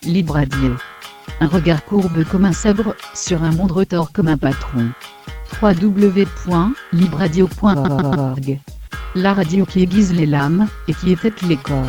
Libre Radio. Un regard courbe comme un sabre, sur un monde retors comme un patron. www.libradio.org. La radio qui aiguise les lames, et qui étête les corps.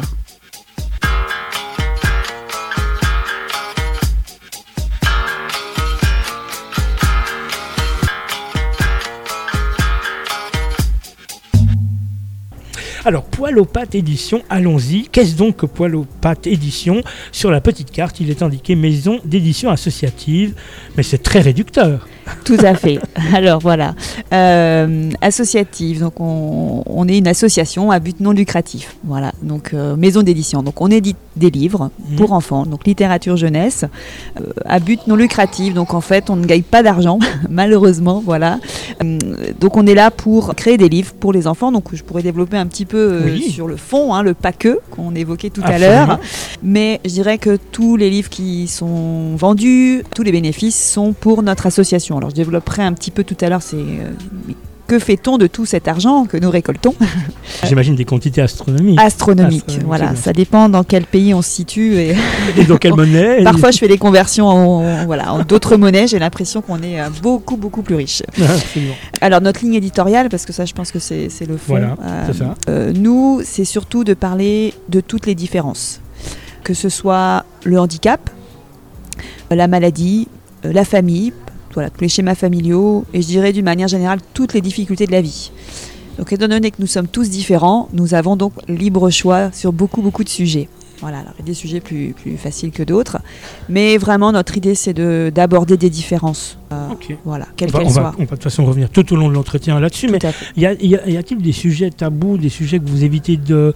Alors, Poil aux Pattes Édition, allons-y. Qu'est-ce donc que Poil aux Pattes Édition ? Sur la petite carte, il est indiqué maison d'édition associative, mais c'est très réducteur. Tout à fait. Alors voilà, associative. Donc on est une association à but non lucratif. Voilà. Donc maison d'édition. Donc on édite des livres pour enfants. Donc littérature jeunesse à but non lucratif. Donc en fait on ne gagne pas d'argent malheureusement. Voilà. Donc on est là pour créer des livres pour les enfants. Donc je pourrais développer un petit peu sur le fond, le pas que qu'on évoquait tout à l'heure. Mais je dirais que tous les livres qui sont vendus, tous les bénéfices sont pour notre association. Alors je développerai un petit peu tout à l'heure, que fait-on de tout cet argent que nous récoltons ? J'imagine des quantités astronomiques. Astronomiques, voilà. Ça dépend dans quel pays on se situe. Et dans quelle monnaie. Parfois je fais des conversions en d'autres monnaies, j'ai l'impression qu'on est beaucoup, beaucoup plus riche. Alors notre ligne éditoriale, parce que ça je pense que c'est le fond. Voilà, c'est ça. Nous, c'est surtout de parler de toutes les différences. Que ce soit le handicap, la maladie, la famille, voilà, tous les schémas familiaux et je dirais d'une manière générale toutes les difficultés de la vie. Donc étant donné que nous sommes tous différents, nous avons donc libre choix sur beaucoup de sujets. Voilà, alors il y a des sujets plus faciles que d'autres, mais vraiment notre idée c'est d'aborder des différences, voilà, quelles qu'elles soient. On va de toute façon revenir tout au long de l'entretien là-dessus, mais y a-t-il des sujets tabous, des sujets que vous évitez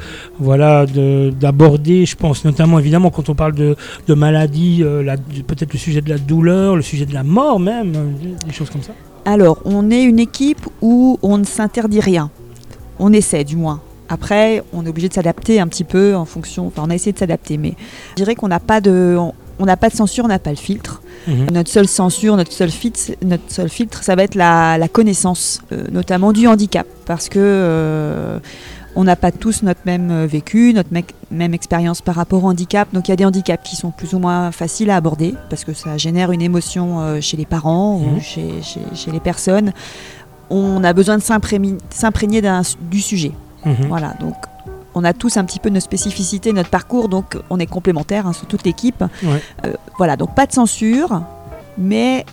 d'aborder, je pense notamment évidemment quand on parle de maladie, peut-être le sujet de la douleur, le sujet de la mort même, des choses comme ça. Alors, on est une équipe où on ne s'interdit rien, on essaie du moins. Après, on est obligé de s'adapter un petit peu en fonction. Enfin, on a essayé de s'adapter, mais je dirais qu'on n'a pas de censure, on n'a pas le filtre. Notre seule censure, notre seul filtre, ça va être la connaissance, notamment du handicap, parce que on n'a pas tous notre même vécu, notre même expérience par rapport au handicap. Donc, il y a des handicaps qui sont plus ou moins faciles à aborder, parce que ça génère une émotion chez les parents ou chez les personnes. On a besoin de s'imprégner du sujet. Voilà, donc on a tous un petit peu nos spécificités, notre parcours, donc on est complémentaires sur toute l'équipe. Voilà, donc pas de censure, mais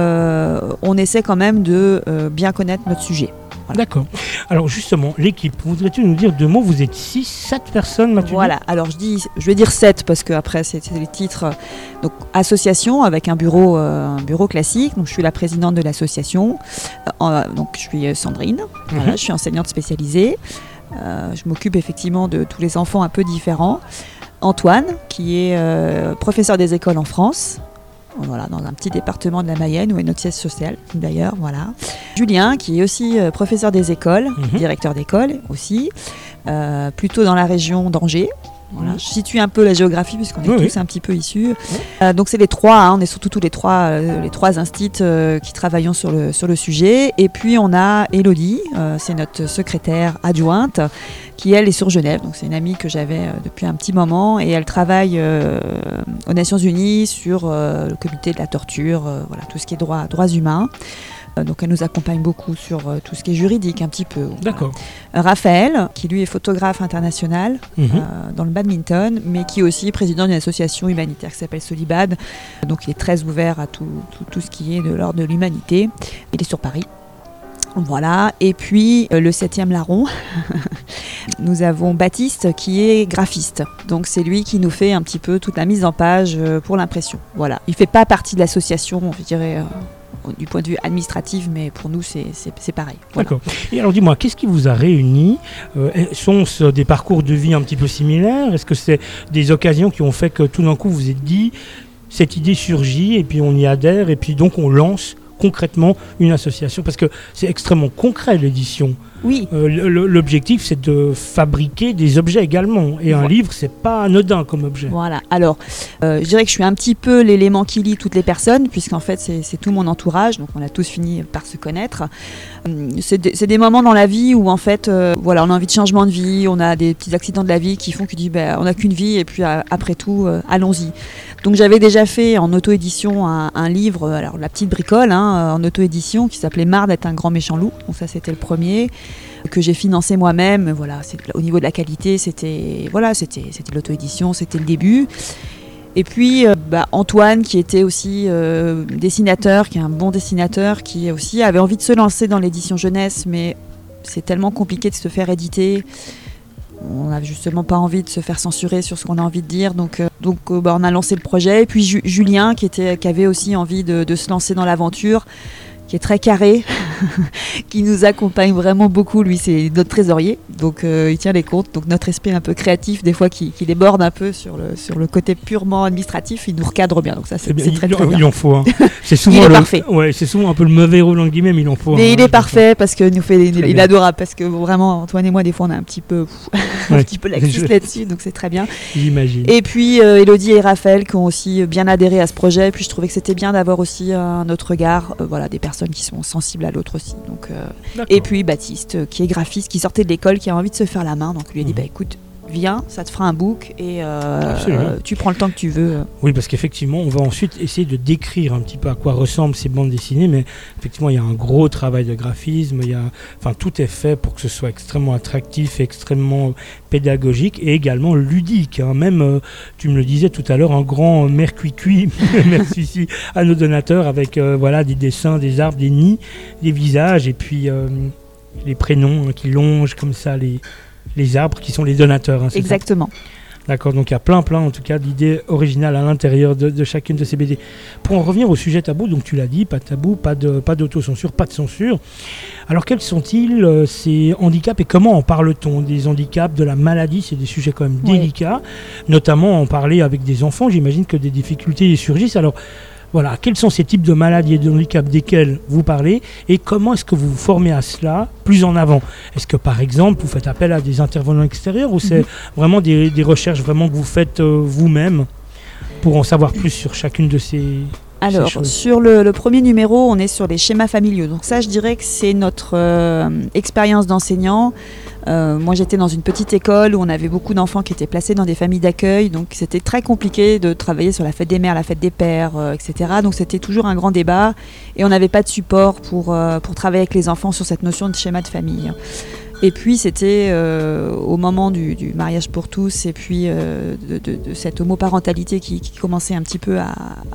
on essaie quand même de bien connaître notre sujet. Voilà. D'accord. Alors justement, l'équipe, voudrais-tu nous dire 2 mots ? Vous êtes 7 personnes maintenant ? Voilà, alors je vais dire 7 parce que après c'est les titres. Donc association avec un bureau classique. Donc je suis la présidente de l'association. Donc je suis Sandrine. Voilà, je suis enseignante spécialisée. Je m'occupe effectivement de tous les enfants un peu différents. Antoine, qui est professeur des écoles en France. Voilà, dans un petit département de la Mayenne où est notre siège social d'ailleurs, voilà. Julien qui est aussi professeur des écoles, directeur d'école aussi, plutôt dans la région d'Angers. Voilà, je situe un peu la géographie puisqu'on est tous un petit peu issus. Donc c'est les trois, on est surtout tous les trois instits qui travaillons sur le sujet. Et puis on a Élodie, c'est notre secrétaire adjointe, qui elle est sur Genève. Donc c'est une amie que j'avais depuis un petit moment et elle travaille aux Nations Unies sur le comité de la torture, voilà, tout ce qui est droits humains. Donc elle nous accompagne beaucoup sur tout ce qui est juridique un petit peu. D'accord. Raphaël, qui lui est photographe international dans le badminton, mais qui est aussi président d'une association humanitaire qui s'appelle Solibad. Donc il est très ouvert à tout ce qui est de l'ordre de l'humanité. Il est sur Paris. Voilà, et puis le 7e larron, nous avons Baptiste qui est graphiste. Donc c'est lui qui nous fait un petit peu toute la mise en page pour l'impression. Voilà, il ne fait pas partie de l'association, je dirais, du point de vue administratif, mais pour nous c'est pareil. Voilà. D'accord. Et alors dis-moi, qu'est-ce qui vous a réunis ? Sont-ce des parcours de vie un petit peu similaires ? Est-ce que c'est des occasions qui ont fait que tout d'un coup vous vous êtes dit, cette idée surgit et puis on y adhère et puis donc on lance concrètement une association, parce que c'est extrêmement concret l'édition. Oui. L'objectif, c'est de fabriquer des objets également. Et un livre, c'est pas anodin comme objet. Voilà. Alors, je dirais que je suis un petit peu l'élément qui lie toutes les personnes, puisqu'en fait, c'est tout mon entourage. Donc, on a tous fini par se connaître. C'est des moments dans la vie où, en fait, on a envie de changement de vie, on a des petits accidents de la vie qui font qu'on dit, on n'a qu'une vie, et puis après tout, allons-y. Donc, j'avais déjà fait en auto-édition un livre, alors la petite bricole, en auto-édition, qui s'appelait Marre d'être un grand méchant loup. Donc, ça, c'était le premier que j'ai financé moi-même. Voilà, au niveau de la qualité, c'était l'auto-édition, c'était le début. Et puis Antoine, qui était aussi dessinateur, qui est un bon dessinateur, qui aussi avait envie de se lancer dans l'édition jeunesse, mais c'est tellement compliqué de se faire éditer. On n'a justement pas envie de se faire censurer sur ce qu'on a envie de dire, donc on a lancé le projet. Et puis Julien, qui avait aussi envie de se lancer dans l'aventure, qui est très carré, qui nous accompagne vraiment beaucoup. Lui, c'est notre trésorier, donc il tient les comptes. Donc notre esprit un peu créatif, des fois, qui déborde un peu sur le côté purement administratif, il nous recadre bien. Donc ça, c'est très bien. Il en faut. Hein. C'est souvent il est parfait. Ouais, c'est souvent un peu le mauvais rôle en guillemets, mais il en faut. Mais il est parfait parce que il est adorable, parce que vraiment, Antoine et moi, des fois, on a un petit peu laxiste là-dessus, donc c'est très bien. J'imagine. Et puis Elodie et Raphaël qui ont aussi bien adhéré à ce projet. Et puis je trouvais que c'était bien d'avoir aussi un autre regard, des personnes qui sont sensibles à l'autre aussi. Donc, et puis Baptiste, qui est graphiste, qui sortait de l'école, qui a envie de se faire la main. Donc lui a dit écoute, viens, ça te fera un book et tu prends le temps que tu veux. Oui, parce qu'effectivement, on va ensuite essayer de décrire un petit peu à quoi ressemblent ces bandes dessinées, mais effectivement, il y a un gros travail de graphisme, tout est fait pour que ce soit extrêmement attractif, extrêmement pédagogique et également ludique. Même, tu me le disais tout à l'heure, un grand mercuicui, merci ici à nos donateurs, avec des dessins, des arbres, des nids, des visages, et puis les prénoms qui longent comme ça les arbres qui sont les donateurs. Exactement. D'accord, donc il y a plein en tout cas d'idées originales à l'intérieur de chacune de ces BD. Pour en revenir au sujet tabou, donc tu l'as dit, pas de tabou, pas d'autocensure, pas de censure. Alors quels sont-ils ces handicaps et comment en parle-t-on? Des handicaps, de la maladie, c'est des sujets quand même délicats, notamment en parler avec des enfants, j'imagine que des difficultés y surgissent. Alors voilà, quels sont ces types de maladies et de handicaps desquels vous parlez et comment est-ce que vous vous formez à cela plus en avant? Est-ce que par exemple vous faites appel à des intervenants extérieurs ou c'est vraiment des recherches vraiment que vous faites vous-même pour en savoir plus sur chacune de ces choses? Sur le premier numéro, on est sur les schémas familiaux. Donc ça, je dirais que c'est notre expérience d'enseignant. Moi, j'étais dans une petite école où on avait beaucoup d'enfants qui étaient placés dans des familles d'accueil. Donc, c'était très compliqué de travailler sur la fête des mères, la fête des pères, etc. Donc, c'était toujours un grand débat. Et on n'avait pas de support pour travailler avec les enfants sur cette notion de schéma de famille. Et puis, c'était au moment du mariage pour tous et puis de cette homoparentalité qui commençait un petit peu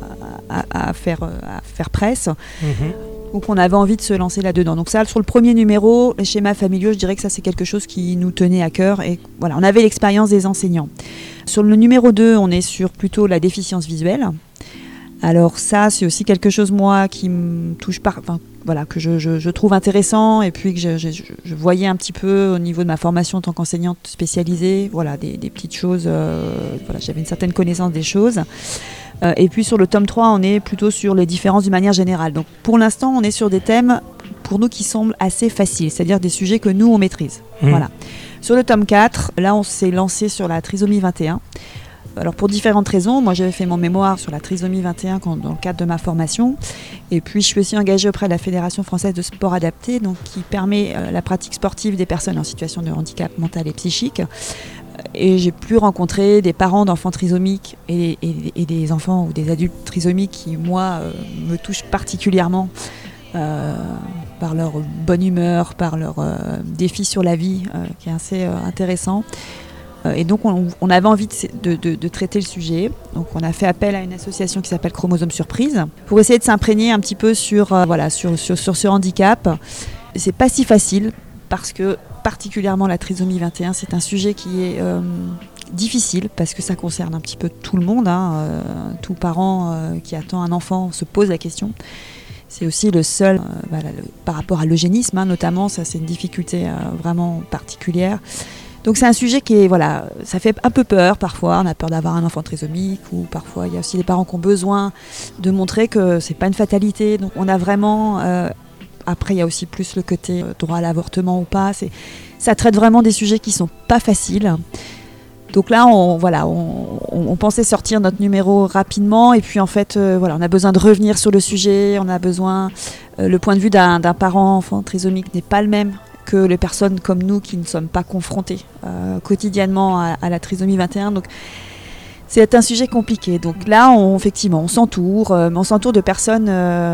à faire presse. Donc on avait envie de se lancer là-dedans. Donc ça, sur le premier numéro, les schémas familiaux, je dirais que ça c'est quelque chose qui nous tenait à cœur. Et voilà, on avait l'expérience des enseignants. Sur le numéro 2, on est sur plutôt la déficience visuelle. Alors ça, c'est aussi quelque chose, moi, qui me touche que je trouve intéressant et puis que je voyais un petit peu au niveau de ma formation en tant qu'enseignante spécialisée. Voilà, des petites choses. J'avais une certaine connaissance des choses. Et puis sur le tome 3, on est plutôt sur les différences d'une manière générale. Donc pour l'instant, on est sur des thèmes, pour nous, qui semblent assez faciles, c'est-à-dire des sujets que nous, on maîtrise. Voilà. Sur le tome 4, là, on s'est lancé sur la trisomie 21. Alors pour différentes raisons, moi j'avais fait mon mémoire sur la trisomie 21 dans le cadre de ma formation. Et puis je suis aussi engagée auprès de la Fédération française de sport adapté, donc qui permet la pratique sportive des personnes en situation de handicap mental et psychique. Et j'ai pu rencontrer des parents d'enfants trisomiques et des enfants ou des adultes trisomiques qui, moi, me touchent particulièrement par leur bonne humeur, par leur défi sur la vie, qui est assez intéressant. Et donc, on avait envie de traiter le sujet. Donc, on a fait appel à une association qui s'appelle Chromosome Surprise pour essayer de s'imprégner un petit peu sur ce handicap. C'est pas si facile parce que particulièrement la trisomie 21, c'est un sujet qui est difficile parce que ça concerne un petit peu tout le monde. Tout parent qui attend un enfant se pose la question. C'est aussi le seul, par rapport à l'eugénisme notamment, ça c'est une difficulté vraiment particulière. Donc c'est un sujet qui est, ça fait un peu peur parfois, on a peur d'avoir un enfant trisomique ou parfois il y a aussi des parents qui ont besoin de montrer que c'est pas une fatalité. Donc on a vraiment Après, il y a aussi plus le côté droit à l'avortement ou pas. Ça traite vraiment des sujets qui sont pas faciles. Donc là, on pensait sortir notre numéro rapidement, et puis en fait, on a besoin de revenir sur le sujet. On a besoin, le point de vue d'un parent enfant trisomique n'est pas le même que les personnes comme nous qui ne sommes pas confrontées quotidiennement à la trisomie 21. Donc c'est un sujet compliqué. Donc là, on s'entoure, mais on s'entoure de personnes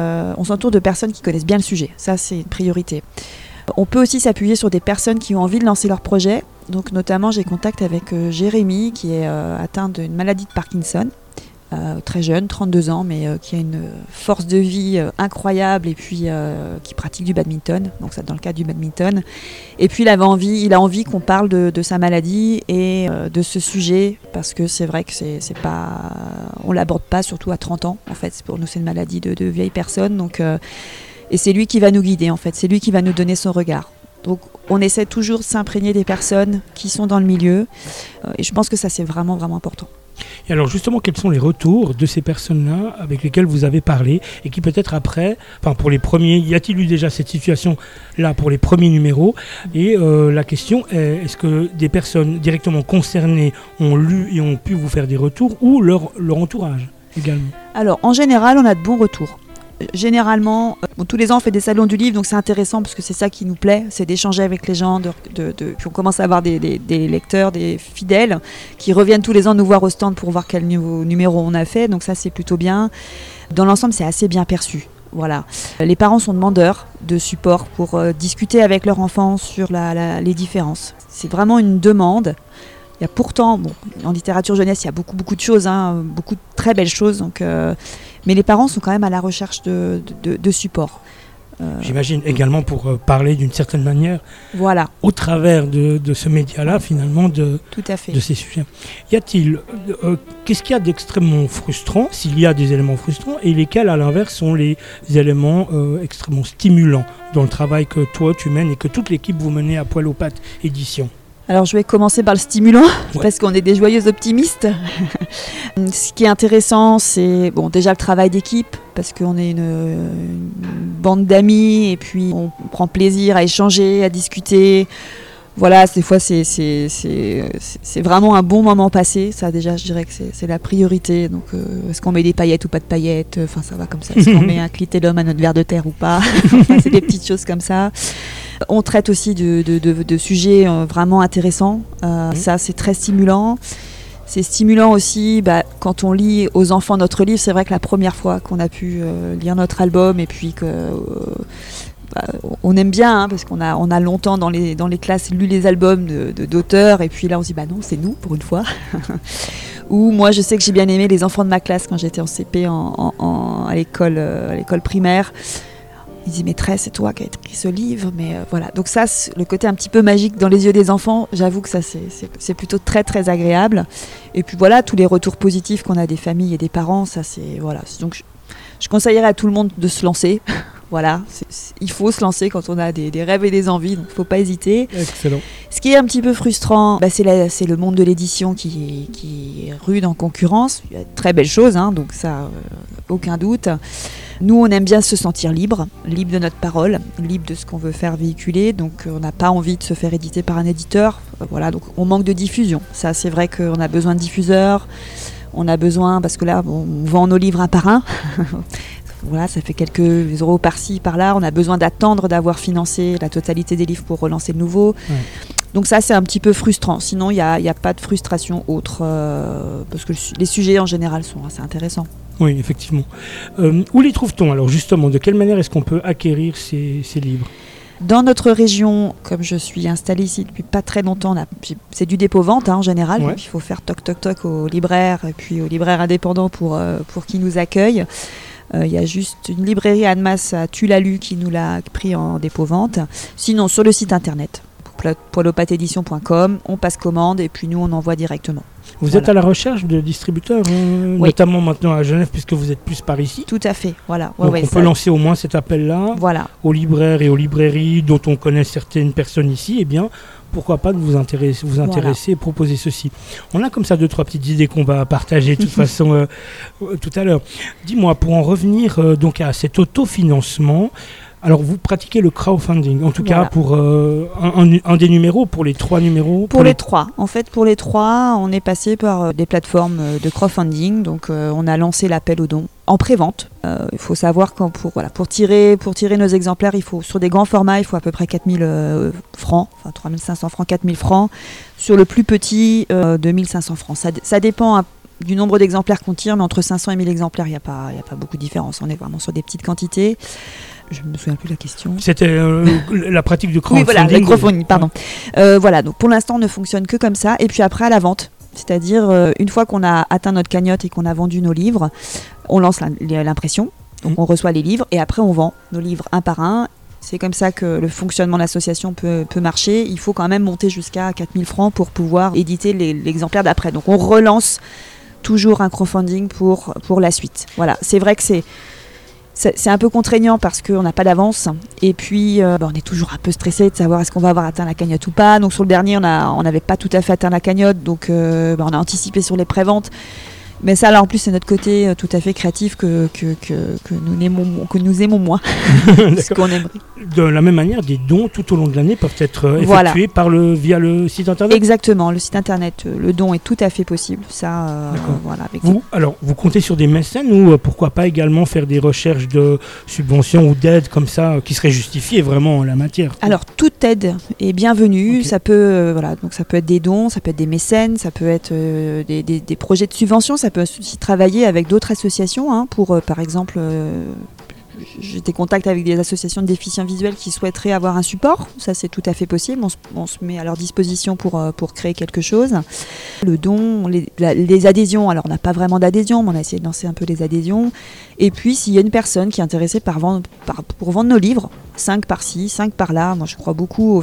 qui connaissent bien le sujet. Ça, c'est une priorité. On peut aussi s'appuyer sur des personnes qui ont envie de lancer leur projet. Donc notamment, j'ai contact avec Jérémy, qui est atteint d'une maladie de Parkinson, très jeune, 32 ans, mais qui a une force de vie incroyable, et puis qui pratique du badminton, donc ça dans le cadre du badminton. Et puis il a envie qu'on parle de sa maladie et de ce sujet, parce que c'est vrai que on l'aborde pas, surtout à 30 ans. En fait, pour nous, c'est une maladie de vieille personne, donc et c'est lui qui va nous guider, en fait, c'est lui qui va nous donner son regard. Donc on essaie toujours de s'imprégner des personnes qui sont dans le milieu, et je pense que ça, c'est vraiment, vraiment important. Et alors justement, quels sont les retours de ces personnes-là avec lesquelles vous avez parlé, et qui peut-être après, pour les premiers, y a-t-il eu déjà cette situation-là pour les premiers numéros? Et la question est, est-ce que des personnes directement concernées ont lu et ont pu vous faire des retours, ou leur entourage également? Alors en général, on a de bons retours. Généralement, tous les ans on fait des salons du livre, donc c'est intéressant parce que c'est ça qui nous plaît, c'est d'échanger avec les gens, puis on commence à avoir des lecteurs, des fidèles qui reviennent tous les ans nous voir au stand pour voir quel numéro on a fait, donc ça c'est plutôt bien. Dans l'ensemble, c'est assez bien perçu. Voilà. Les parents sont demandeurs de support pour discuter avec leur enfant sur les différences. C'est vraiment une demande. Il y a pourtant, en littérature jeunesse, il y a beaucoup de choses, beaucoup de très belles choses. Donc, mais les parents sont quand même à la recherche de support. J'imagine également pour parler d'une certaine manière, voilà, au travers de ce média-là, finalement, tout à fait, de ces sujets. Qu'est-ce qu'il y a d'extrêmement frustrant, s'il y a des éléments frustrants, et lesquels, à l'inverse, sont les éléments extrêmement stimulants dans le travail que toi, tu mènes et que toute l'équipe vous menez à Poil aux Pattes Édition? Alors je vais commencer par le stimulant, parce qu'on est des joyeux optimistes. Ce qui est intéressant, c'est déjà le travail d'équipe, parce qu'on est une bande d'amis, et puis on prend plaisir à échanger, à discuter. Voilà, des fois c'est vraiment un bon moment passé. Ça déjà, je dirais que c'est la priorité. Donc est-ce qu'on met des paillettes ou pas de paillettes, enfin ça va comme ça. Est-ce qu'on met un clitellum à notre verre de terre ou pas? C'est des petites choses comme ça. On traite aussi de sujets vraiment intéressants. Ça, c'est très stimulant. C'est stimulant aussi quand on lit aux enfants notre livre. C'est vrai que la première fois qu'on a pu lire notre album, et puis on aime bien, parce qu'on a longtemps dans les classes lu les albums d'auteurs, et puis là on se dit non, c'est nous pour une fois. Ou moi je sais que j'ai bien aimé les enfants de ma classe quand j'étais en CP à l'école primaire. Ils disent maîtresse, c'est toi qui as écrit ce livre, mais voilà. Donc ça, le côté un petit peu magique dans les yeux des enfants, j'avoue que ça c'est plutôt très très agréable. Et puis voilà, tous les retours positifs qu'on a des familles et des parents, ça c'est voilà. Donc je conseillerais à tout le monde de se lancer. Voilà, il faut se lancer quand on a des rêves et des envies, donc il ne faut pas hésiter. Excellent. Ce qui est un petit peu frustrant, c'est le monde de l'édition qui est rude en concurrence. Il y a de très belles choses, donc ça, aucun doute. Nous, on aime bien se sentir libre de notre parole, libre de ce qu'on veut faire véhiculer, donc on n'a pas envie de se faire éditer par un éditeur. Voilà, donc on manque de diffusion. Ça, c'est vrai qu'on a besoin de diffuseurs, on a besoin, parce que là, on vend nos livres un par un. Voilà, ça fait quelques euros par-ci, par-là. On a besoin d'attendre d'avoir financé la totalité des livres pour relancer le nouveau. Ouais. Donc ça, c'est un petit peu frustrant. Sinon, il n'y a pas de frustration autre, parce que les sujets en général sont assez intéressants. Oui, effectivement. Où les trouve-t-on alors justement? De quelle manière est-ce qu'on peut acquérir ces livres? Dans notre région, comme je suis installée ici depuis pas très longtemps, c'est du dépôt-vente en général. Ouais. Donc il faut faire toc-toc-toc aux libraires et puis aux libraires indépendants pour qu'ils nous accueillent. Il y a juste une librairie à Annemasse à Tulalu qui nous l'a pris en dépôt-vente. Sinon, sur le site internet, poilauxpattesédition.com, on passe commande et puis nous, on envoie directement. Vous êtes à la recherche de distributeurs, oui, notamment maintenant à Genève, puisque vous êtes plus par ici. Tout à fait, voilà. Donc on peut lancer au moins cet appel-là, voilà, aux libraires et aux librairies dont on connaît certaines personnes ici, eh bien, pourquoi pas de vous intéresser voilà, et proposer ceci. On a comme ça 2-3 petites idées qu'on va partager de toute façon tout à l'heure. Dis-moi, pour en revenir donc à cet autofinancement, Alors, vous pratiquez le crowdfunding, en tout Voilà. cas pour un des numéros, pour les 3 numéros. Pour les 3. En fait, pour les 3, on est passé par des plateformes de crowdfunding. Donc, on a lancé l'appel aux dons en pré-vente. Il faut savoir que pour tirer nos exemplaires, sur des grands formats, il faut à peu près 4000 francs, enfin 3500 francs, 4000 francs. Sur le plus petit, 2500 francs. Ça dépend du nombre d'exemplaires qu'on tire, mais entre 500 et 1000 exemplaires, il n'y a pas beaucoup de différence. On est vraiment sur des petites quantités. Je ne me souviens plus de la question. C'était la pratique du Oui, crowdfunding. voilà, le crowdfunding, pardon. Voilà, donc pour l'instant, on ne fonctionne que comme ça. Et puis après, à la vente. C'est-à-dire, une fois qu'on a atteint notre cagnotte et qu'on a vendu nos livres, on lance l'impression. Donc on reçoit les livres et après, on vend nos livres un par un. C'est comme ça que le fonctionnement de l'association peut marcher. Il faut quand même monter jusqu'à 4000 francs pour pouvoir éditer l'exemplaire d'après. Donc on relance toujours un crowdfunding pour la suite. Voilà, c'est vrai que c'est un peu contraignant parce qu'on n'a pas d'avance et puis on est toujours un peu stressé de savoir est-ce qu'on va avoir atteint la cagnotte ou pas. Donc sur le dernier, on n'avait pas tout à fait atteint la cagnotte, donc on a anticipé sur les préventes. Mais ça, là, en plus, c'est notre côté tout à fait créatif que nous aimons moins. Ce qu'on aimerait. De la même manière, des dons tout au long de l'année peuvent être effectués via le site internet. Exactement, le site internet, le don est tout à fait possible. Ça, voilà. Vous comptez sur des mécènes ou pourquoi pas également faire des recherches de subventions ou d'aides comme ça qui seraient justifiées vraiment en la matière? Alors, toute aide est bienvenue. Okay. Ça peut, donc ça peut être des dons, ça peut être des mécènes, ça peut être des projets de subvention. Ça peut aussi travailler avec d'autres associations pour, par exemple, j'ai des contacts avec des associations de déficients visuels qui souhaiteraient avoir un support. Ça, c'est tout à fait possible. On se met à leur disposition pour créer quelque chose. Le don, les adhésions. Alors, on n'a pas vraiment d'adhésion, mais on a essayé de lancer un peu les adhésions. Et puis, s'il y a une personne qui est intéressée pour vendre nos livres, 5 par-ci, 5 par-là, moi, je crois beaucoup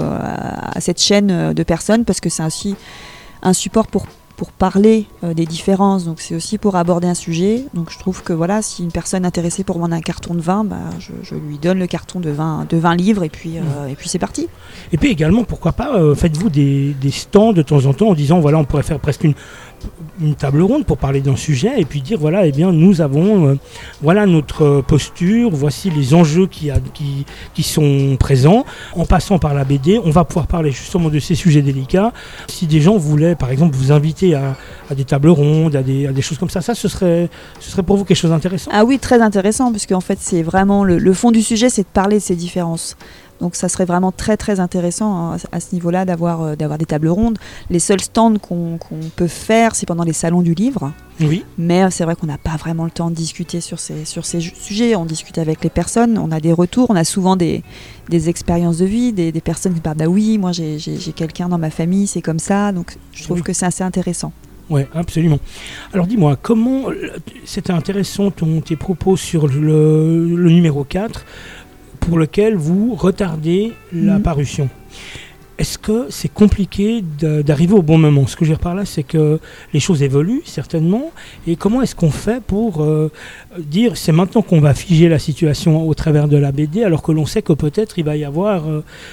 à cette chaîne de personnes parce que c'est aussi un support pour parler des différences, donc c'est aussi pour aborder un sujet. Donc je trouve que voilà, si une personne est intéressée pour vendre un carton de vin, je lui donne le carton de 20 livres et puis c'est parti. Et puis également, pourquoi pas, faites-vous des stands de temps en temps en disant voilà, on pourrait faire presque une table ronde pour parler d'un sujet et puis dire voilà, eh bien nous avons voilà notre posture, voici les enjeux qui sont présents. En passant par la BD, on va pouvoir parler justement de ces sujets délicats. Si des gens voulaient par exemple vous inviter à des tables rondes, à des choses comme ça, ce serait pour vous quelque chose d'intéressant? Ah oui, très intéressant, parce qu'en fait c'est vraiment le fond du sujet, c'est de parler de ces différences. Donc ça serait vraiment très très intéressant à ce niveau-là d'avoir des tables rondes. Les seuls stands qu'on peut faire, c'est pendant les salons du livre. Oui. Mais c'est vrai qu'on n'a pas vraiment le temps de discuter sur ces sujets. On discute avec les personnes, on a des retours, on a souvent des expériences de vie, des personnes qui parlent bah oui, moi j'ai quelqu'un dans ma famille, c'est comme ça. Donc je trouve que c'est assez intéressant. Oui, absolument. Alors dis-moi, comment c'était intéressant tes propos sur le numéro 4 pour lequel vous retardez la parution. Est-ce que c'est compliqué d'arriver au bon moment? Ce que je veux dire par là, c'est que les choses évoluent certainement. Et comment est-ce qu'on fait pour dire c'est maintenant qu'on va figer la situation au travers de la BD, alors que l'on sait que peut-être il va y avoir...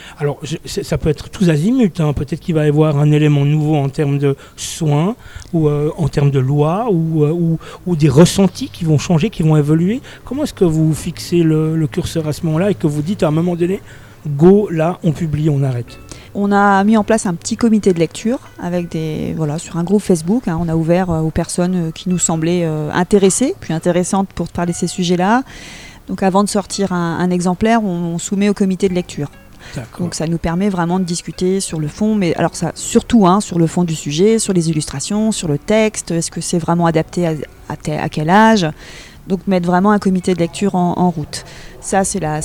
ça peut être tous azimuts. Peut-être qu'il va y avoir un élément nouveau en termes de soins ou en termes de loi ou des ressentis qui vont changer, qui vont évoluer. Comment est-ce que vous fixez le curseur à ce moment-là et que vous dites à un moment donné, go, là, on publie, on arrête? On a mis en place un petit comité de lecture avec sur un groupe Facebook. On a ouvert aux personnes qui nous semblaient intéressées, puis intéressantes pour parler de ces sujets-là. Donc avant de sortir un exemplaire, on soumet au comité de lecture. D'accord. Donc ça nous permet vraiment de discuter sur le fond, mais alors ça surtout sur le fond du sujet, sur les illustrations, sur le texte. Est-ce que c'est vraiment adapté à quel âge? Donc mettre vraiment un comité de lecture en route. Ça c'est la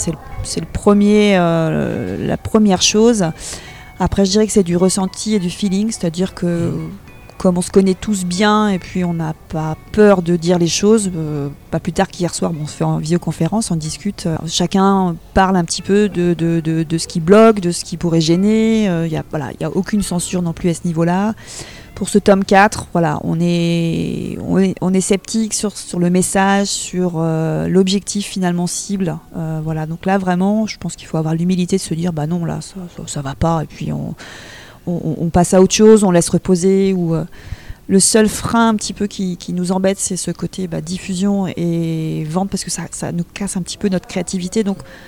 première chose. Après, je dirais que c'est du ressenti et du feeling, c'est-à-dire que comme on se connaît tous bien et puis on n'a pas peur de dire les choses, pas plus tard qu'hier soir, on se fait en visioconférence, on discute, chacun parle un petit peu de ce qui bloque, de ce qui pourrait gêner, il n'y a aucune censure non plus à ce niveau-là. Pour ce tome 4, on est sceptique sur le message, sur l'objectif finalement cible. Donc là vraiment, je pense qu'il faut avoir l'humilité de se dire bah non, là ça va pas, et puis on passe à autre chose, on laisse reposer. Le seul frein un petit peu qui nous embête, c'est ce côté diffusion et vente, parce que ça nous casse un petit peu notre créativité. Donc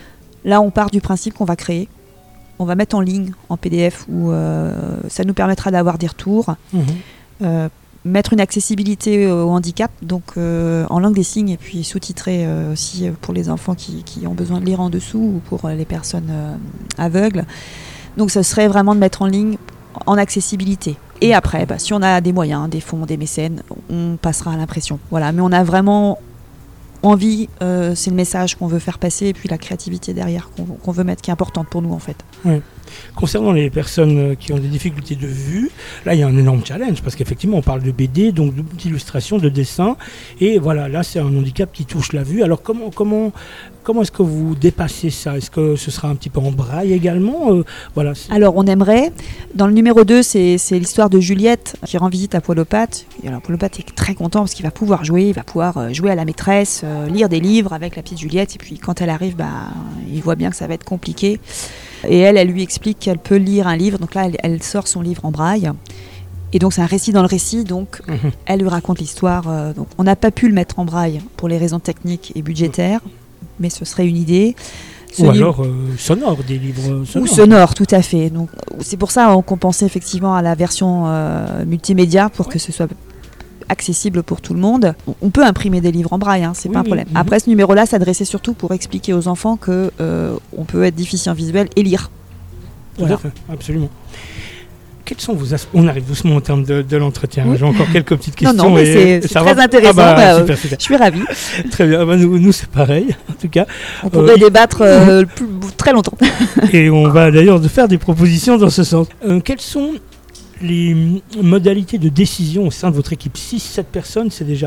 Là, on part du principe qu'on va créer. On va mettre en ligne, en PDF, où ça nous permettra d'avoir des retours. Mettre une accessibilité au handicap, donc en langue des signes, et puis sous-titrer aussi pour les enfants qui ont besoin de lire en dessous, ou pour les personnes aveugles. Donc ce serait vraiment de mettre en ligne en accessibilité. Et après, si on a des moyens, des fonds, des mécènes, on passera à l'impression. Voilà, mais on a vraiment envie, c'est le message qu'on veut faire passer, et puis la créativité derrière qu'on veut mettre, qui est importante pour nous en fait. Oui. Concernant les personnes qui ont des difficultés de vue, là il y a un énorme challenge, parce qu'effectivement on parle de BD, donc d'illustration, de dessin, et voilà, là c'est un handicap qui touche la vue. Alors comment est-ce que vous dépassez ça? Est-ce que ce sera un petit peu en braille également? Voilà. Alors on aimerait, dans le numéro 2, c'est l'histoire de Juliette qui rend visite à Poil aux Pattes. Et alors Poil aux Pattes est très content parce qu'il va pouvoir jouer, jouer à la maîtresse, lire des livres avec la petite Juliette, et puis quand elle arrive, il voit bien que ça va être compliqué. Et elle lui explique qu'elle peut lire un livre. Donc là, elle sort son livre en braille. Et donc, c'est un récit dans le récit. Donc, elle lui raconte l'histoire. Donc, on n'a pas pu le mettre en braille pour les raisons techniques et budgétaires. Mais ce serait une idée. Alors sonore, des livres sonores. Ou sonore, tout à fait. Donc, c'est pour ça qu'on pensait effectivement à la version multimédia pour que ce soit accessible pour tout le monde. On peut imprimer des livres en braille, c'est pas un problème. Après, ce numéro-là s'adressait surtout pour expliquer aux enfants que on peut être déficient visuel et lire. Tout à fait, absolument. Quels sont vos on arrive doucement au terme de l'entretien. J'ai encore quelques petites questions. Non, mais c'est très intéressant. Super. Je suis ravie. Très bien. Nous c'est pareil, en tout cas. On pourrait débattre très longtemps. Et on va d'ailleurs faire des propositions dans ce sens. Quelles sont les modalités de décision au sein de votre équipe? 6-7 personnes, c'est déjà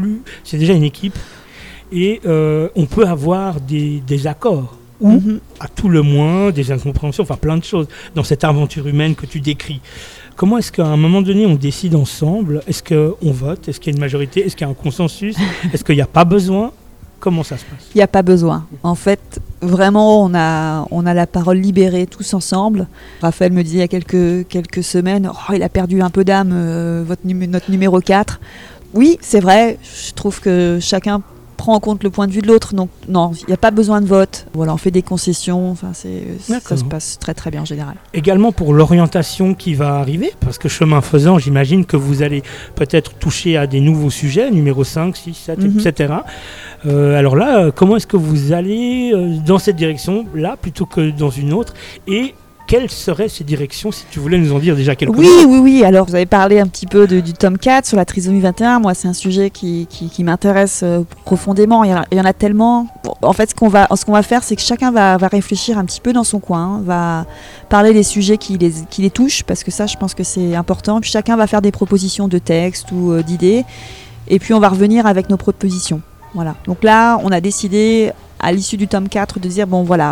une équipe, et on peut avoir des accords ou à tout le moins des incompréhensions, enfin plein de choses dans cette aventure humaine que tu décris. Comment est-ce qu'à un moment donné on décide ensemble? Est-ce qu'on vote? Est-ce qu'il y a une majorité? Est-ce qu'il y a un consensus? Est-ce qu'il n'y a pas besoin? Comment ça se passe? Il n'y a pas besoin. En fait, vraiment, on a la parole libérée tous ensemble. Raphaël me disait il y a quelques semaines, il a perdu un peu d'âme, notre numéro 4. Oui, c'est vrai, je trouve que chacun prend en compte le point de vue de l'autre. Donc non, il n'y a pas besoin de vote. Voilà, on fait des concessions. Enfin, ça se passe très très bien en général. Également pour l'orientation qui va arriver, parce que chemin faisant, j'imagine que vous allez peut-être toucher à des nouveaux sujets, numéro 5, 6, 7, etc. Alors là, comment est-ce que vous allez dans cette direction-là plutôt que dans une autre, et quelles seraient ces directions, si tu voulais nous en dire déjà quelques mots? Oui. Alors, vous avez parlé un petit peu du tome 4 sur la trisomie 21. Moi, c'est un sujet qui m'intéresse profondément. Il y en a tellement. En fait, ce qu'on va faire, c'est que chacun va réfléchir un petit peu dans son coin, va parler des sujets qui les touchent, parce que ça, je pense que c'est important. Puis chacun va faire des propositions de textes ou d'idées. Et puis, on va revenir avec nos propositions. Voilà. Donc là, on a décidé, à l'issue du tome 4, de dire,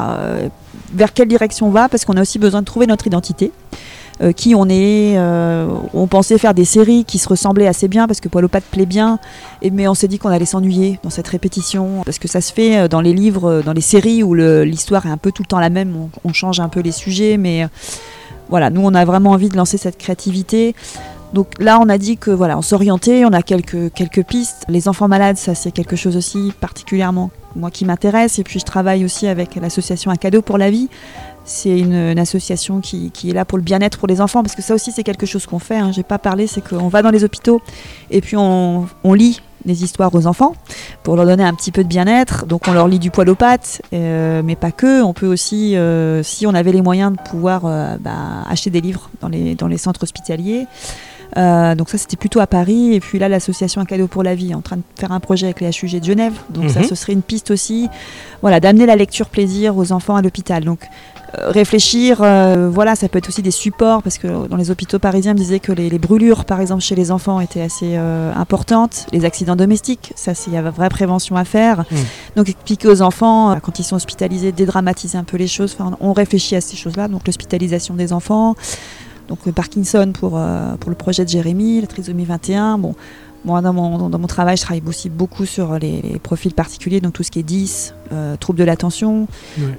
vers quelle direction on va, parce qu'on a aussi besoin de trouver notre identité, qui on est. On pensait faire des séries qui se ressemblaient assez bien, parce que Poil aux Pattes plaît bien, mais on s'est dit qu'on allait s'ennuyer dans cette répétition, parce que ça se fait dans les livres, dans les séries où l'histoire est un peu tout le temps la même, on change un peu les sujets, mais voilà, nous on a vraiment envie de lancer cette créativité. Donc là, on a dit que on s'orientait, on a quelques pistes. Les enfants malades, ça c'est quelque chose aussi particulièrement moi qui m'intéresse. Et puis je travaille aussi avec l'association Un cadeau pour la vie. C'est une association qui est là pour le bien-être pour les enfants, parce que ça aussi c'est quelque chose qu'on fait. J'ai pas parlé, c'est qu'on va dans les hôpitaux et puis on lit des histoires aux enfants pour leur donner un petit peu de bien-être. Donc on leur lit du Poil aux Pattes, mais pas que. On peut aussi, si on avait les moyens de pouvoir acheter des livres dans les centres hospitaliers. Donc ça c'était plutôt à Paris, et puis là l'association Un cadeau pour la vie est en train de faire un projet avec les HUG de Genève, donc ça ce serait une piste aussi, d'amener la lecture plaisir aux enfants à l'hôpital. Donc réfléchir, ça peut être aussi des supports, parce que dans les hôpitaux parisiens, on me disait que les brûlures par exemple chez les enfants étaient assez importantes, les accidents domestiques, ça il y a vraie prévention à faire. Donc expliquer aux enfants quand ils sont hospitalisés, dédramatiser un peu les choses, on réfléchit à ces choses-là, donc l'hospitalisation des enfants. Donc le Parkinson pour le projet de Jérémy, la trisomie 21. Moi, dans mon travail, je travaille aussi beaucoup sur les profils particuliers, donc tout ce qui est 10, troubles de l'attention,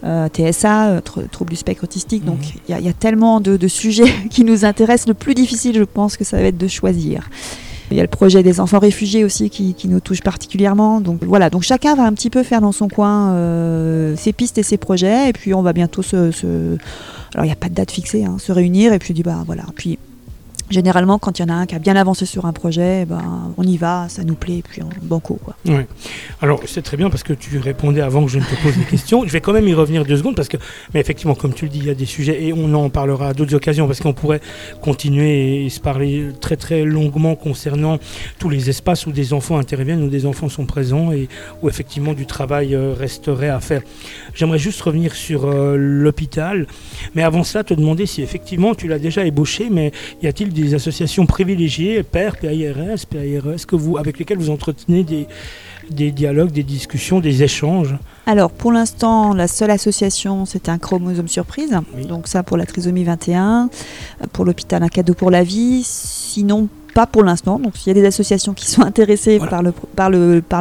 TSA, troubles du spectre autistique. Donc il y a tellement de sujets qui nous intéressent. Le plus difficile, je pense, que ça va être de choisir. Il y a le projet des enfants réfugiés aussi qui nous touche particulièrement. Donc voilà, donc chacun va un petit peu faire dans son coin ses pistes et ses projets. Et puis on va bientôt alors il n'y a pas de date fixée, se réunir et puis voilà. Puis généralement, quand il y en a un qui a bien avancé sur un projet, on y va, ça nous plaît, et puis banco, quoi. Ouais. Alors, c'est très bien parce que tu répondais avant que je ne te pose des questions. Je vais quand même y revenir 2 secondes mais effectivement, comme tu le dis, il y a des sujets et on en parlera à d'autres occasions parce qu'on pourrait continuer et se parler très très longuement concernant tous les espaces où des enfants interviennent, où des enfants sont présents et où effectivement du travail resterait à faire. J'aimerais juste revenir sur l'hôpital, mais avant cela, te demander si effectivement tu l'as déjà ébauché, mais y a-t-il des associations privilégiées, PER, PAIRS, PAIRS, avec lesquelles vous entretenez des dialogues, des discussions, des échanges? Alors, pour l'instant, la seule association, c'était un chromosome surprise. Oui. Donc ça, pour la trisomie 21. Pour l'hôpital, un cadeau pour la vie. Sinon, pas pour l'instant. Donc, s'il y a des associations qui sont intéressées par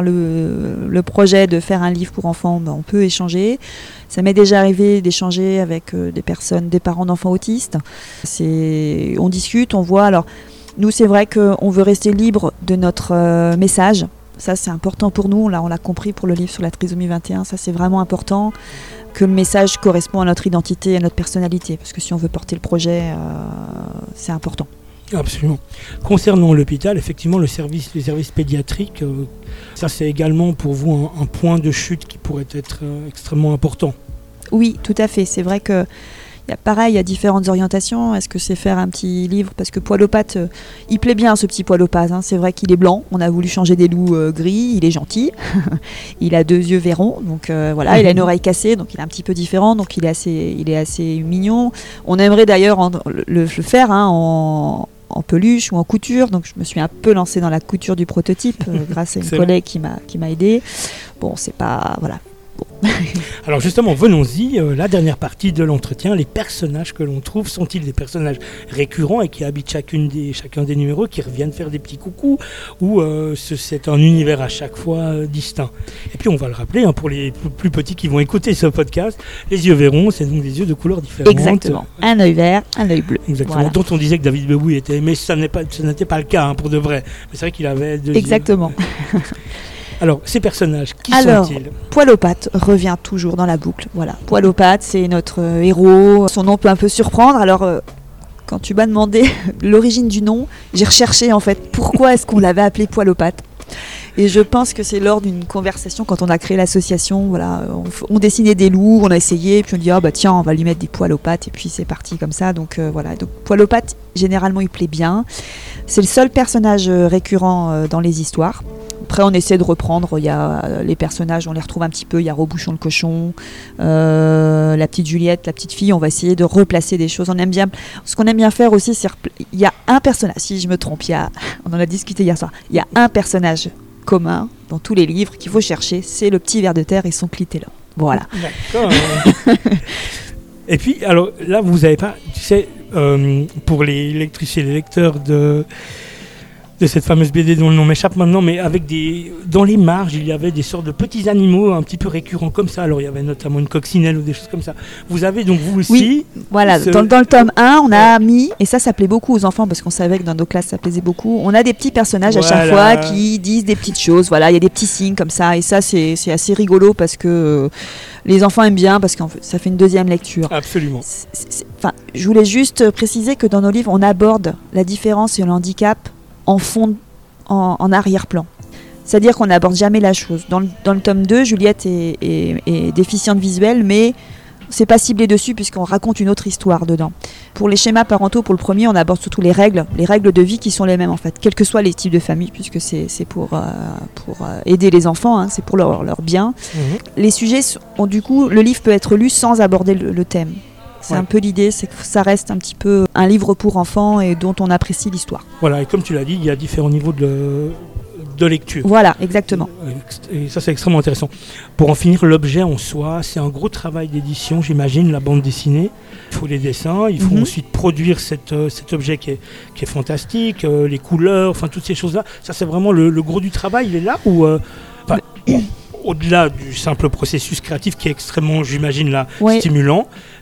le projet de faire un livre pour enfants, on peut échanger. Ça m'est déjà arrivé d'échanger avec des parents d'enfants autistes. On discute, on voit. Alors, nous, c'est vrai qu'on veut rester libre de notre message. Ça, c'est important pour nous. Là, on l'a compris pour le livre sur la trisomie 21. Ça, c'est vraiment important que le message correspond à notre identité, à notre personnalité. Parce que si on veut porter le projet, c'est important. Absolument. Concernant l'hôpital, effectivement, les services pédiatriques, ça c'est également pour vous un point de chute qui pourrait être extrêmement important. Oui, tout à fait. C'est vrai que il y a différentes orientations. Est-ce que c'est faire un petit livre? Parce que poil aux pattes, il plaît bien ce petit poil aux pattes. C'est vrai qu'il est blanc. On a voulu changer des loups gris. Il est gentil. Il a 2 yeux verrons. Donc voilà, il a une oreille cassée. Donc il est un petit peu différent. Donc il est assez mignon. On aimerait d'ailleurs le faire en peluche ou en couture, donc je me suis un peu lancée dans la couture du prototype grâce à une collègue qui m'a aidée. Bon, c'est pas... Voilà. Bon. Alors justement, venons-y, la dernière partie de l'entretien, les personnages que l'on trouve, sont-ils des personnages récurrents et qui habitent chacun des numéros, qui reviennent faire des petits coucous, ou c'est un univers à chaque fois distinct? Et puis on va le rappeler, pour les plus petits qui vont écouter ce podcast, les yeux verrons, c'est donc des yeux de couleurs différentes. Exactement, un œil vert, un œil bleu. Exactement, voilà. Dont on disait que David Bowie était, mais ce n'était pas le cas pour de vrai. Mais c'est vrai qu'il avait 2 Exactement. yeux. Alors, ces personnages, qui sont-ils? Poil aux pattes revient toujours dans la boucle. Voilà. Poil aux pattes, c'est notre héros. Son nom peut un peu surprendre. Alors, quand tu m'as demandé l'origine du nom, j'ai recherché en fait pourquoi est-ce qu'on l'avait appelé Poil aux pattes. Et je pense que c'est lors d'une conversation, quand on a créé l'association, voilà, on dessinait des loups, on a essayé, puis on dit tiens, on va lui mettre des poils aux pattes, et puis c'est parti comme ça. Donc voilà, donc Poil aux pattes, généralement il plaît bien. C'est le seul personnage récurrent dans les histoires. Après, on essaie de reprendre. Il y a les personnages, on les retrouve un petit peu. Il y a Robouchon le cochon, la petite Juliette, la petite fille. On va essayer de replacer des choses. On aime bien. Ce qu'on aime bien faire aussi, c'est il y a un personnage. Si je me trompe, on en a discuté hier soir. Il y a un personnage commun dans tous les livres qu'il faut chercher. C'est le petit ver de terre et son clitellum. Voilà. D'accord. Et puis, alors là, vous n'avez pas, tu sais, pour les lectrices et les lecteurs de cette fameuse BD dont le nom m'échappe maintenant, mais dans les marges, il y avait des sortes de petits animaux un petit peu récurrents comme ça. Alors, il y avait notamment une coccinelle ou des choses comme ça. Vous avez donc, vous aussi... Oui, voilà. Dans le tome 1, on a mis, et ça plaît beaucoup aux enfants, parce qu'on savait que dans nos classes, ça plaisait beaucoup, on a des petits personnages à chaque fois qui disent des petites choses. Voilà, il y a des petits signes comme ça, et ça, c'est assez rigolo, parce que les enfants aiment bien, parce que ça fait une deuxième lecture. Absolument. Je voulais juste préciser que dans nos livres, on aborde la différence et le handicap en fond, en arrière-plan. C'est-à-dire qu'on n'aborde jamais la chose. Dans le tome 2, Juliette est déficiente visuelle, mais c'est pas ciblé dessus puisqu'on raconte une autre histoire dedans. Pour les schémas parentaux, pour le premier, on aborde surtout les règles de vie qui sont les mêmes en fait, quels que soient les types de famille, puisque c'est pour aider les enfants, c'est pour leur bien. Mmh. Les sujets, du coup, le livre peut être lu sans aborder le thème. C'est un peu l'idée, c'est que ça reste un petit peu un livre pour enfants et dont on apprécie l'histoire. Voilà, et comme tu l'as dit, il y a différents niveaux de lecture. Voilà, exactement. Et ça, c'est extrêmement intéressant. Pour en finir, l'objet en soi, c'est un gros travail d'édition, j'imagine, la bande dessinée. Il faut les dessins, il faut ensuite produire cet objet qui est fantastique, les couleurs, enfin toutes ces choses-là. Ça, c'est vraiment le gros du travail, il est là ou... au-delà du simple processus créatif qui est extrêmement, j'imagine, stimulant,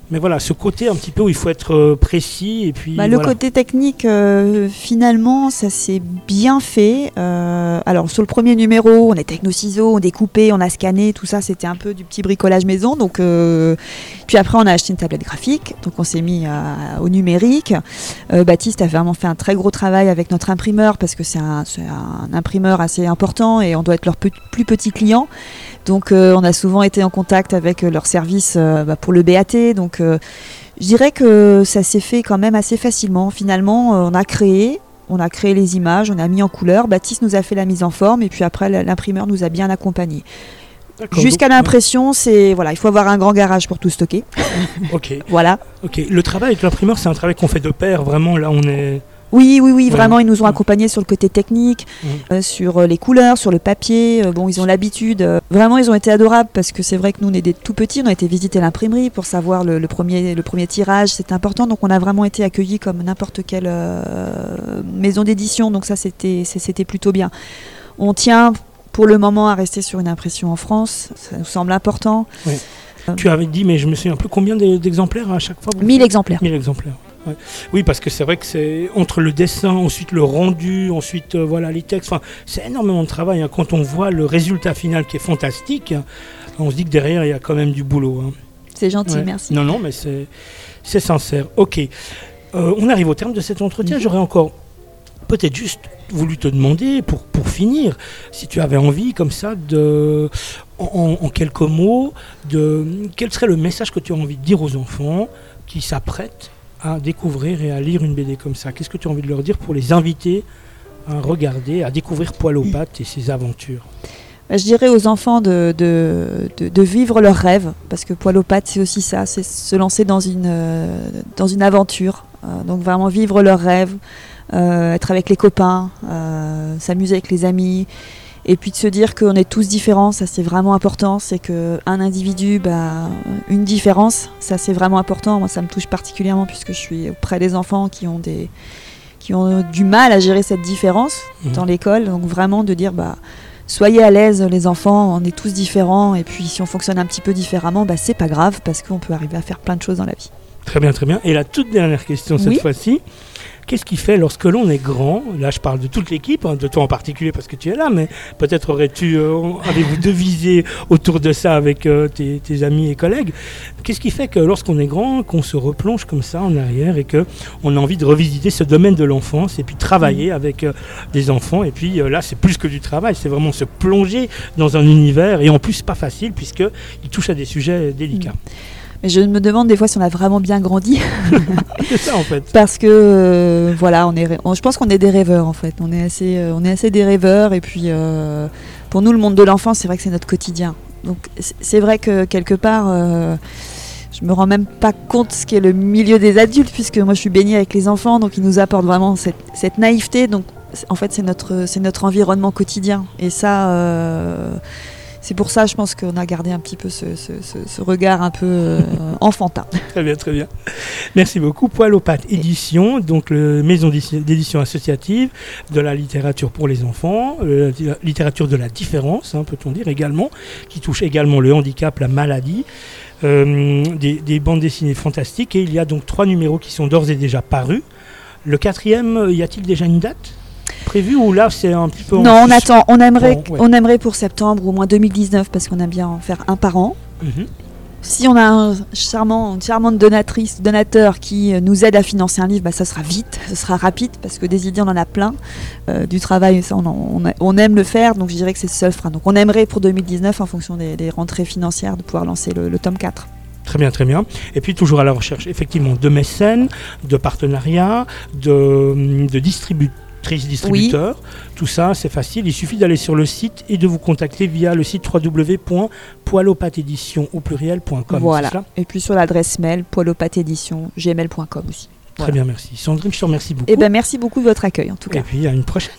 Mais voilà, ce côté un petit peu où il faut être précis et puis. Le côté technique, finalement, ça s'est bien fait. Alors sur le premier numéro, on était avec nos ciseaux, on découpait, on a scanné, tout ça, c'était un peu du petit bricolage maison. Donc, puis après, on a acheté une tablette graphique, donc on s'est mis au numérique. Baptiste a vraiment fait un très gros travail avec notre imprimeur parce que c'est un imprimeur assez important et on doit être leur plus petit client. Donc on a souvent été en contact avec leur service pour le BAT. Donc je dirais que ça s'est fait quand même assez facilement. Finalement, on a créé les images, on a mis en couleur. Baptiste nous a fait la mise en forme et puis après l'imprimeur nous a bien accompagnés. D'accord, jusqu'à l'impression, il faut avoir un grand garage pour tout stocker. Ok. Voilà. Ok. Le travail avec l'imprimeur, c'est un travail qu'on fait de pair. Vraiment, là, on est. Oui, vraiment, ils nous ont accompagnés sur le côté technique, sur les couleurs, sur le papier. Ils ont l'habitude. Vraiment, ils ont été adorables parce que c'est vrai que nous, on est des tout petits. On a été visiter l'imprimerie pour savoir le premier tirage. C'est important. Donc, on a vraiment été accueillis comme n'importe quelle maison d'édition. Donc, ça, c'était plutôt bien. On tient pour le moment à rester sur une impression en France. Ça nous semble important. Oui. Tu avais dit, mais je me souviens un peu combien d'exemplaires à chaque fois 1000 exemplaires. 1000 exemplaires. Ouais. Oui, parce que c'est vrai que c'est entre le dessin, ensuite le rendu, ensuite les textes. Enfin, c'est énormément de travail. Hein. Quand on voit le résultat final qui est fantastique, on se dit que derrière il y a quand même du boulot. Hein. C'est gentil, merci. Non, mais c'est sincère. Ok. On arrive au terme de cet entretien. J'aurais encore peut-être juste voulu te demander, pour finir, si tu avais envie comme ça en quelques mots, quel serait le message que tu as envie de dire aux enfants qui s'apprêtent à découvrir et à lire une BD comme ça. Qu'est-ce que tu as envie de leur dire pour les inviter à regarder, à découvrir Poil aux pattes et ses aventures? Je dirais aux enfants de vivre leurs rêves, parce que Poil aux pattes, c'est aussi ça, c'est se lancer dans une aventure. Donc vraiment vivre leurs rêves, être avec les copains, s'amuser avec les amis, et puis de se dire qu'on est tous différents, ça c'est vraiment important. C'est qu'un individu, une différence, ça c'est vraiment important. Moi ça me touche particulièrement puisque je suis auprès des enfants qui ont du mal à gérer cette différence dans l'école. Donc vraiment de dire soyez à l'aise les enfants, on est tous différents, et puis si on fonctionne un petit peu différemment, c'est pas grave parce qu'on peut arriver à faire plein de choses dans la vie. Très bien. Et la toute dernière question cette fois-ci. Qu'est-ce qui fait lorsque l'on est grand, là je parle de toute l'équipe, de toi en particulier parce que tu es là, mais peut-être avez-vous devisé autour de ça avec tes amis et collègues, qu'est-ce qui fait que lorsqu'on est grand, qu'on se replonge comme ça en arrière et qu'on a envie de revisiter ce domaine de l'enfance et puis travailler avec des enfants, et puis là c'est plus que du travail, c'est vraiment se plonger dans un univers, et en plus c'est pas facile puisqu'il touche à des sujets délicats. Mais je me demande des fois si on a vraiment bien grandi. C'est ça en fait. Parce que je pense qu'on est des rêveurs en fait. On est assez des rêveurs, et puis pour nous le monde de l'enfance, c'est vrai que c'est notre quotidien. Donc c'est vrai que quelque part je me rends même pas compte ce qu'est le milieu des adultes, puisque moi je suis baignée avec les enfants, donc ils nous apportent vraiment cette naïveté. Donc en fait c'est notre environnement quotidien, et ça c'est pour ça, je pense qu'on a gardé un petit peu ce regard un peu enfantin. Très bien. Merci beaucoup. Poil aux pattes édition, donc maison d'édition associative de la littérature pour les enfants, littérature de la différence, peut-on dire également, qui touche également le handicap, la maladie, des bandes dessinées fantastiques. Et il y a donc 3 numéros qui sont d'ores et déjà parus. Le 4e, y a-t-il déjà une date prévu, ou là c'est un petit peu... Non, on attend, on aimerait pour septembre ou au moins 2019, parce qu'on aime bien en faire un par an. Si on a une charmante donateur qui nous aide à financer un livre, ça sera vite, ça sera rapide, parce que des idées on en a plein, du travail, ça on aime le faire, donc je dirais que c'est le seul frein. Donc on aimerait pour 2019, en fonction des rentrées financières, de pouvoir lancer le tome 4. Très bien. Et puis toujours à la recherche effectivement de mécènes, de partenariats, de distributeurs, tout ça c'est facile, il suffit d'aller sur le site et de vous contacter via le site www.poilauxpattes-édition.com. Voilà, et puis sur l'adresse mail poilauxpattes-édition@gmail.com aussi. Très bien, merci. Sandrine, je te remercie beaucoup. Merci beaucoup de votre accueil en tout cas. Et puis à une prochaine.